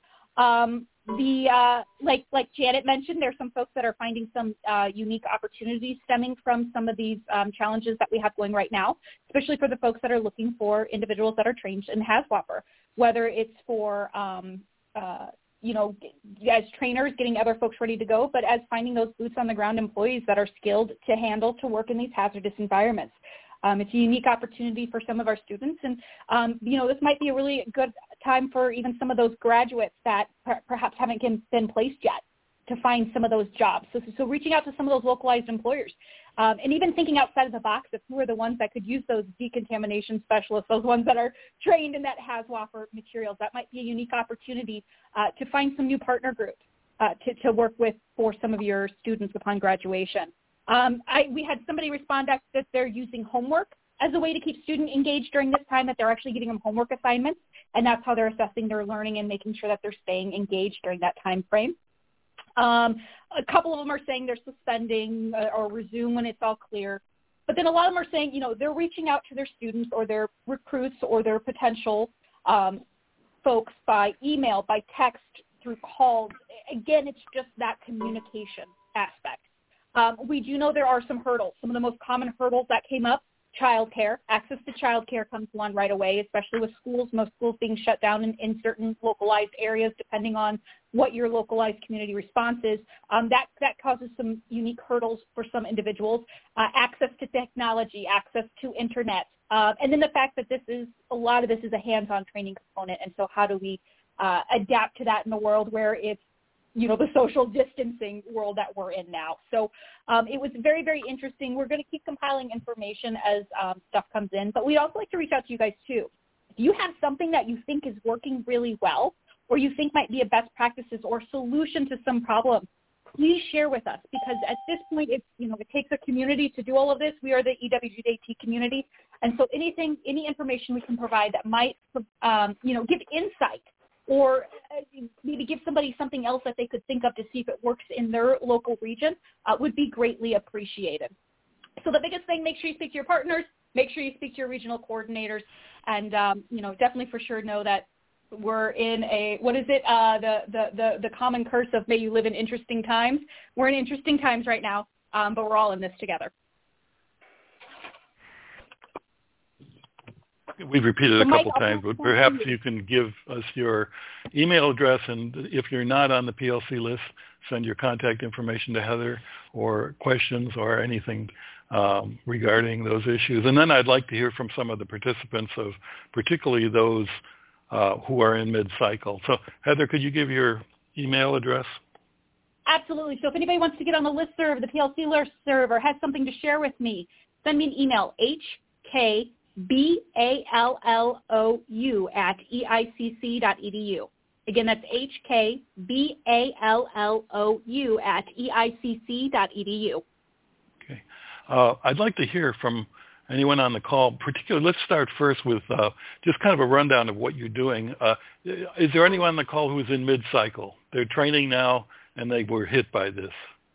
Um, the uh, like like Janet mentioned, there's some folks that are finding some uh, unique opportunities stemming from some of these um, challenges that we have going right now, especially for the folks that are looking for individuals that are trained in HAZWOPER, whether it's for um, uh, you know, as trainers getting other folks ready to go, but as finding those boots on the ground employees that are skilled to handle to work in these hazardous environments. Um, it's a unique opportunity for some of our students, and um, you know, this might be a really good time for even some of those graduates that per- perhaps haven't been placed yet to find some of those jobs. So, so reaching out to some of those localized employers, um, and even thinking outside of the box of who are the ones that could use those decontamination specialists, those ones that are trained in that HAZWOPER materials. That might be a unique opportunity uh, to find some new partner groups uh, to, to work with for some of your students upon graduation. Um, I, we had somebody respond back that they're using homework as a way to keep students engaged during this time, that they're actually getting them homework assignments, and that's how they're assessing their learning and making sure that they're staying engaged during that time frame. Um, a couple of them are saying they're suspending uh, or resume when it's all clear. But then a lot of them are saying, you know, they're reaching out to their students or their recruits or their potential um, folks by email, by text, through calls. Again, it's just that communication aspect. Um, we do know there are some hurdles. Some of the most common hurdles that came up, childcare. Access to childcare comes one right away, especially with schools. Most schools being shut down in, in certain localized areas, depending on what your localized community response is. Um, that, that causes some unique hurdles for some individuals. Uh, access to technology, access to internet. Uh, and then the fact that this is, a lot of this is a hands-on training component. And so how do we uh, adapt to that in a world where it's, you know, the social distancing world that we're in now. So um, it was very, very interesting. We're going to keep compiling information as um, stuff comes in, but we'd also like to reach out to you guys too. If you have something that you think is working really well, or you think might be a best practices or solution to some problem, please share with us, because at this point, it's, you know, it takes a community to do all of this. We are the E W G J T community. And so anything, any information we can provide that might, um, you know, give insight, or maybe give somebody something else that they could think of to see if it works in their local region, uh, would be greatly appreciated. So the biggest thing, make sure you speak to your partners, make sure you speak to your regional coordinators, and, um, you know, definitely for sure know that we're in a, what is it, uh, the, the, the, the common curse of may you live in interesting times. We're in interesting times right now. um, but we're all in this together. We've repeated it a so couple Mike, times, but perhaps you can give us your email address, and if you're not on the P L C list, send your contact information to Heather, or questions or anything um, regarding those issues. And then I'd like to hear from some of the participants, of particularly those uh, who are in mid-cycle. So Heather, could you give your email address? Absolutely. So if anybody wants to get on the listserv, the P L C listserv, or has something to share with me, send me an email, H K B A L L O U at E I C C dot E D U. Again, that's H K B A L L O U at E I C C dot E D U. Okay. Uh, I'd like to hear from anyone on the call. Particularly, let's start first with uh, just kind of a rundown of what you're doing. Uh, is there anyone on the call who's in mid-cycle? They're training now, and they were hit by this.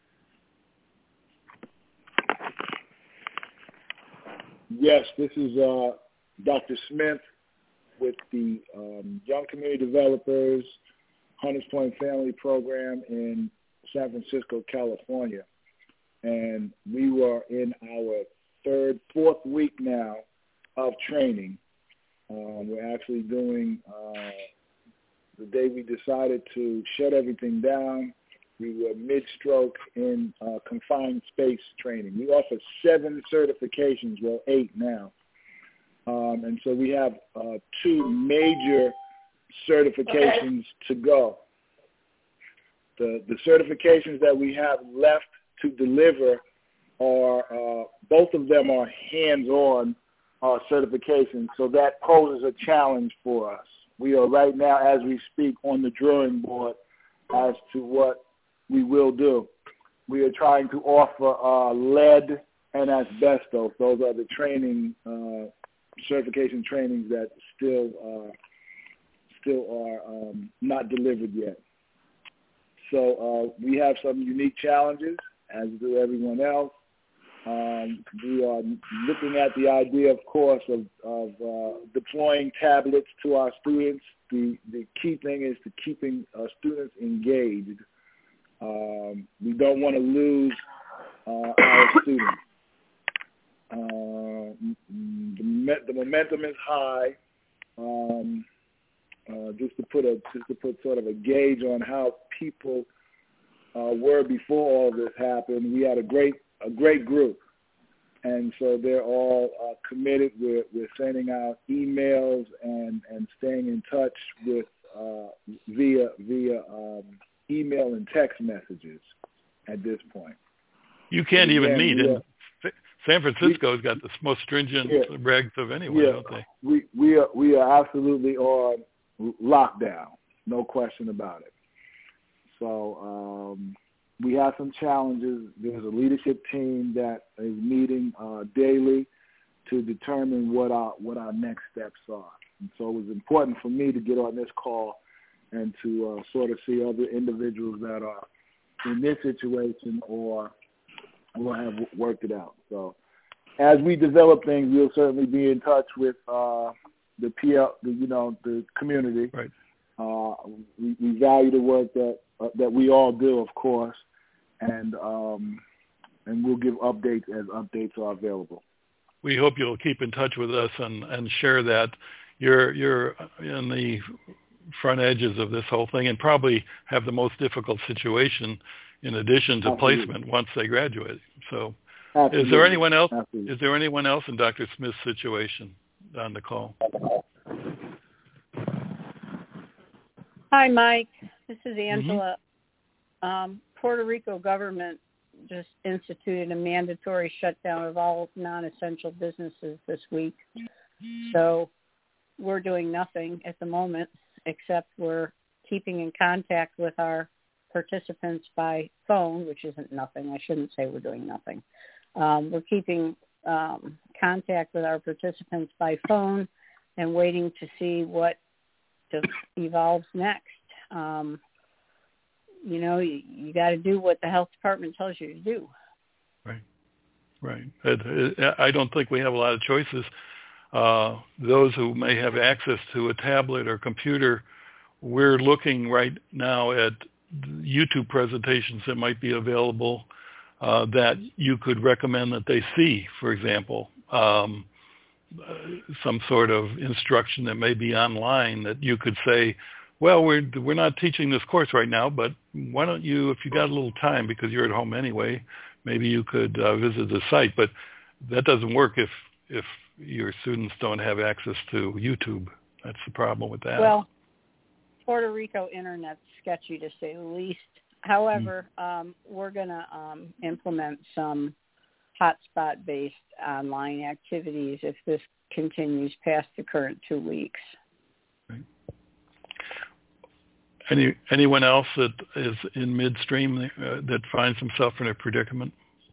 Yes, this is uh, Doctor Smith with the um, Young Community Developers Hunters Point Family Program in San Francisco, California. And we were in our third, fourth week now of training. Um, we're actually doing, uh, the day we decided to shut everything down, we were mid-stroke in uh, confined space training. We offer seven certifications, well, eight now. Um, and so we have uh, two major certifications to go. The, the certifications that we have left to deliver are, uh, both of them are hands-on uh, certifications, so that poses a challenge for us. We are right now, as we speak, on the drawing board as to what we will do. We are trying to offer uh, lead and asbestos. Those are the training, uh, certification trainings that still uh, still are um, not delivered yet. So uh, we have some unique challenges, as do everyone else. Um, we are looking at the idea, of course, of, of uh, deploying tablets to our students. The, the key thing is to keeping uh, students engaged. Um, we don't want to lose uh, our students. Uh, the, the momentum is high. Um, uh, just to put a just to put sort of a gauge on how people uh, were before all this happened, we had a great a great group, and so they're all uh, committed. We're we're sending out emails and, and staying in touch with uh, via via. Um, email and text messages at this point. You can't and even again, meet. In and San Francisco's got the most stringent yeah, regs of anyone, yeah, don't they? We we are we are absolutely on lockdown, no question about it. So um, we have some challenges. There's a leadership team that is meeting uh, daily to determine what our what our next steps are. And so it was important for me to get on this call and to uh, sort of see other individuals that are in this situation or will have worked it out. So as we develop things, we'll certainly be in touch with uh, the P L, the, you know, the community. Right. Uh, we, we value the work that uh, that we all do, of course, and um, and we'll give updates as updates are available. We hope you'll keep in touch with us and, and share that. You're you're in the front edges of this whole thing and probably have the most difficult situation in addition to Absolutely. placement once they graduate. So Absolutely. is there anyone else Absolutely. is there anyone else in Doctor Smith's situation on the call? Hi, Mike. This is Angela. Mm-hmm. Um, Puerto Rico government just instituted a mandatory shutdown of all non-essential businesses this week. So we're doing nothing at the moment, except we're keeping in contact with our participants by phone, which isn't nothing. I shouldn't say we're doing nothing. Um, we're keeping um, contact with our participants by phone and waiting to see what evolves next. Um, you know, you, you got to do what the health department tells you to do. Right, right. It, it, I don't think we have a lot of choices. Uh, those who may have access to a tablet or computer, we're looking right now at YouTube presentations that might be available. Uh, uh, that you could recommend that they see, for example, um, uh, some sort of instruction that may be online that you could say, well, we're we're not teaching this course right now, but why don't you, if you got a little time because you're at home anyway, maybe you could uh, visit the site. But that doesn't work if if your students don't have access to YouTube. That's the problem with that. Well, Puerto Rico internet's sketchy to say the least. However, mm. um, we're going to um, implement some hotspot-based online activities if this continues past the current two weeks. Any anyone else that is in midstream uh, that finds himself in a predicament?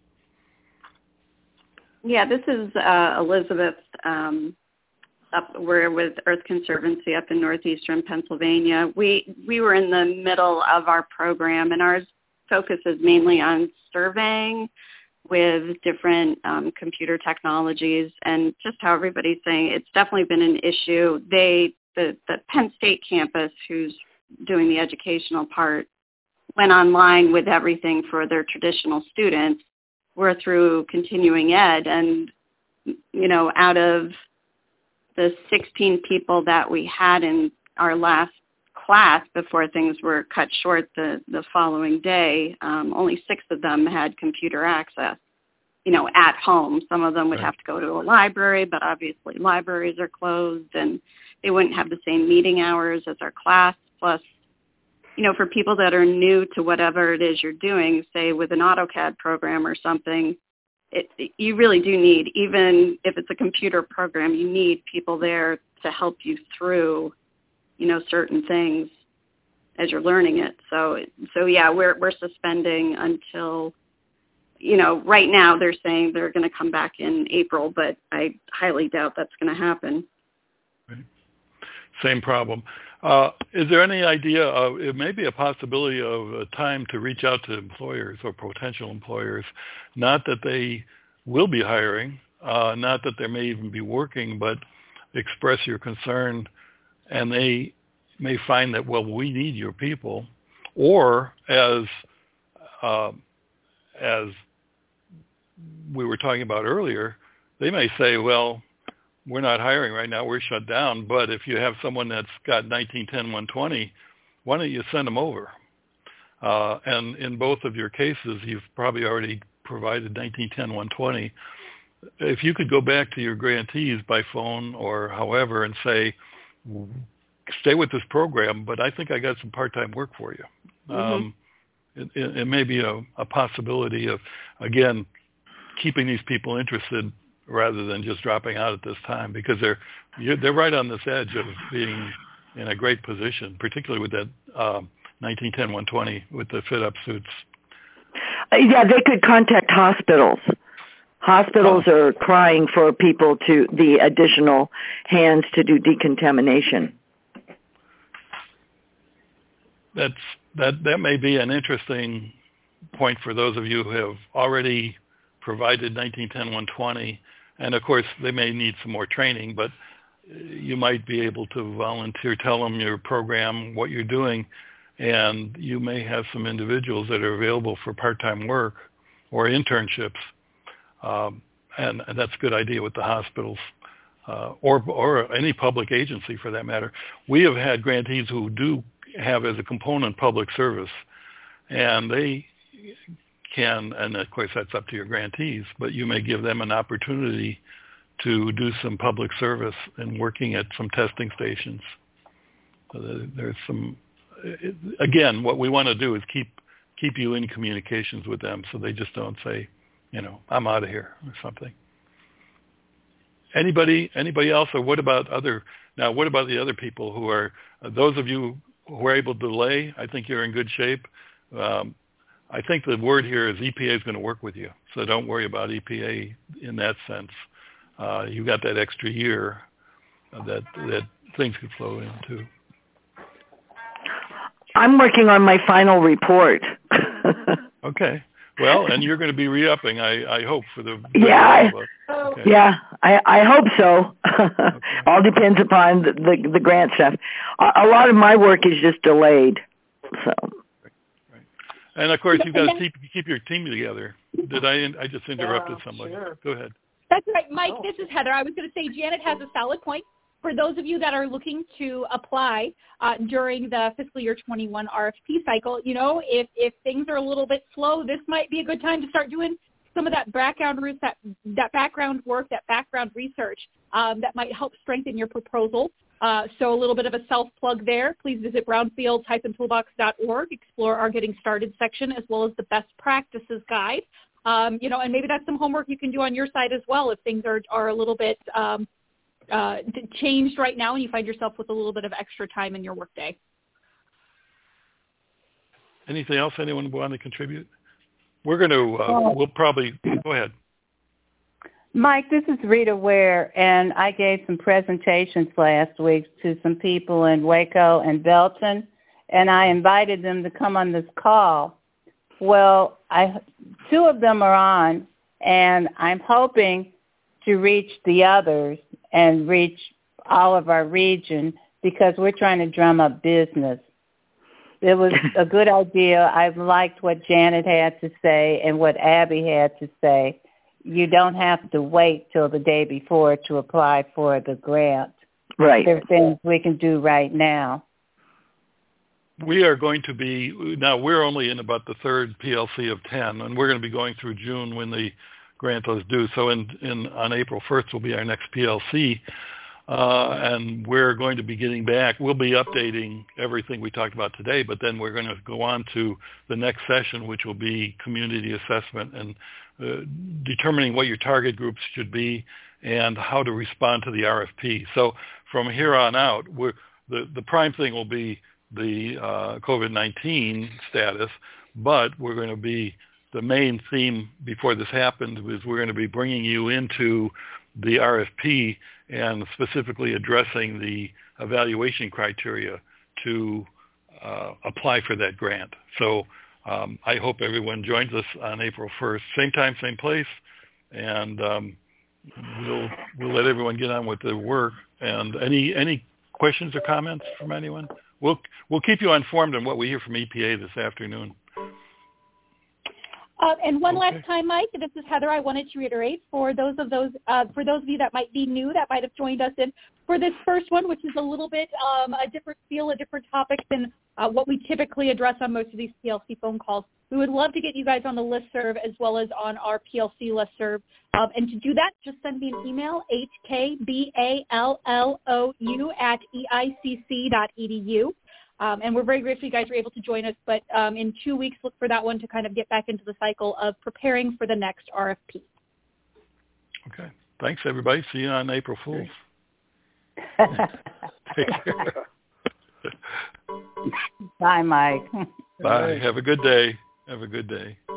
Yeah, this is uh, Elizabeth. Um, up, we're with Earth Conservancy up in northeastern Pennsylvania. We we were in the middle of our program, and ours focuses mainly on surveying with different um, computer technologies, and just how everybody's saying, it's definitely been an issue. They the the Penn State campus, who's doing the educational part, went online with everything for their traditional students. We're through continuing ed, and, you know, out of the sixteen people that we had in our last class before things were cut short the, the following day, um, only six of them had computer access, you know, at home. Some of them would have to go to a library, but obviously libraries are closed, and they wouldn't have the same meeting hours as our class. Plus, you know, for people that are new to whatever it is you're doing, say with an AutoCAD program or something, it, you really do need, even if it's a computer program, you need people there to help you through, you know, certain things as you're learning it. So, so yeah, we're we're suspending until, you know, right now they're saying they're going to come back in April, but I highly doubt that's going to happen. Right. Same problem. Uh, is there any idea of, it may be a possibility of a time to reach out to employers or potential employers, not that they will be hiring, uh, not that they may even be working, but express your concern, and they may find that, well, we need your people, or as uh, as we were talking about earlier, they may say, well, we're not hiring right now, we're shut down, but if you have someone that's got nineteen ten one twenty, why don't you send them over? Uh, and in both of your cases, you've probably already provided nineteen ten one twenty. If you could go back to your grantees by phone or however and say, stay with this program, but I think I got some part-time work for you. Mm-hmm. Um, it, it, it may be a, a possibility of, again, keeping these people interested rather than just dropping out at this time, because they're you're, they're right on this edge of being in a great position, particularly with that um, nineteen ten one twenty with the fit-up suits. Uh, yeah, they could contact hospitals. Hospitals oh. are crying for people to the additional hands to do decontamination. That's that. That may be an interesting point for those of you who have already provided nineteen ten one twenty. And, of course, they may need some more training, but you might be able to volunteer, tell them your program, what you're doing, and you may have some individuals that are available for part-time work or internships. Um, and, and that's a good idea with the hospitals uh, or, or any public agency for that matter. We have had grantees who do have as a component public service, and they can, and of course that's up to your grantees, but you may give them an opportunity to do some public service and working at some testing stations. So there's some, again, what we want to do is keep keep you in communications with them so they just don't say, you know, I'm out of here or something. Anybody anybody else, or what about other, now what about the other people who are, those of you who are able to delay, I think you're in good shape. Um, I think the word here is E P A is going to work with you, so don't worry about E P A in that sense. Uh, you got that extra year uh, that that things could flow into. I'm working on my final report. Okay. Well, and you're going to be re-upping, I, I hope, for the... Yeah, I, okay. yeah, I, I hope so. Okay. All depends upon the, the, the grant stuff. A, a lot of my work is just delayed, so... And of course, you've got to keep keep your team together. Did I? I just interrupted Yeah, somebody. sure. Go ahead. That's right, Mike. This is Heather. I was going to say Janet has a solid point. For those of you that are looking to apply uh, during the fiscal year twenty-one R F P cycle, you know, if if things are a little bit slow, this might be a good time to start doing some of that background that that background work, that background research um, that might help strengthen your proposal. Uh, so a little bit of a self-plug there. Please visit brownfield dash toolbox dot org, explore our Getting Started section, as well as the Best Practices Guide. Um, you know, and maybe that's some homework you can do on your side as well if things are, are a little bit um, uh, changed right now and you find yourself with a little bit of extra time in your workday. Anything else anyone want to contribute? We're going to, uh, we'll probably, go ahead. Mike, this is Rita Ware, and I gave some presentations last week to some people in Waco and Belton, and I invited them to come on this call. Well, I, two of them are on, and I'm hoping to reach the others and reach all of our region because we're trying to drum up business. It was a good idea. I liked what Janet had to say and what Abby had to say. You don't have to wait till the day before to apply for the grant. Right. There are things we can do right now. We are going to be, now we're only in about the third P L C of ten, and we're going to be going through June when the grant is due. So in, in on April first will be our next P L C, uh, and we're going to be getting back. We'll be updating everything we talked about today, but then we're going to go on to the next session, which will be community assessment and uh, determining what your target groups should be and how to respond to the R F P. So from here on out, we're, the, the prime thing will be the uh, COVID nineteen status, but we're going to be, the main theme before this happened was we're going to be bringing you into the R F P and specifically addressing the evaluation criteria to uh, apply for that grant. So um, I hope everyone joins us on April first, same time, same place, and um, we'll we'll let everyone get on with their work. And any any questions or comments from anyone? We'll we'll keep you informed on what we hear from E P A this afternoon. Uh, and one Okay. last time, Mike, this is Heather. I wanted to reiterate for those of those uh, for those of you that might be new, that might have joined us in for this first one, which is a little bit um, a different feel, a different topic than uh, what we typically address on most of these P L C phone calls. We would love to get you guys on the listserv as well as on our P L C listserv. Um, and to do that, just send me an email, h k b a l l o u at e i c c dot e d u. Um, and we're very grateful you guys were able to join us. But um, in two weeks, look for that one to kind of get back into the cycle of preparing for the next R F P. Okay. Thanks, everybody. See you on April Fool's. Take care. Bye, Mike. Bye. Have a good day. Have a good day.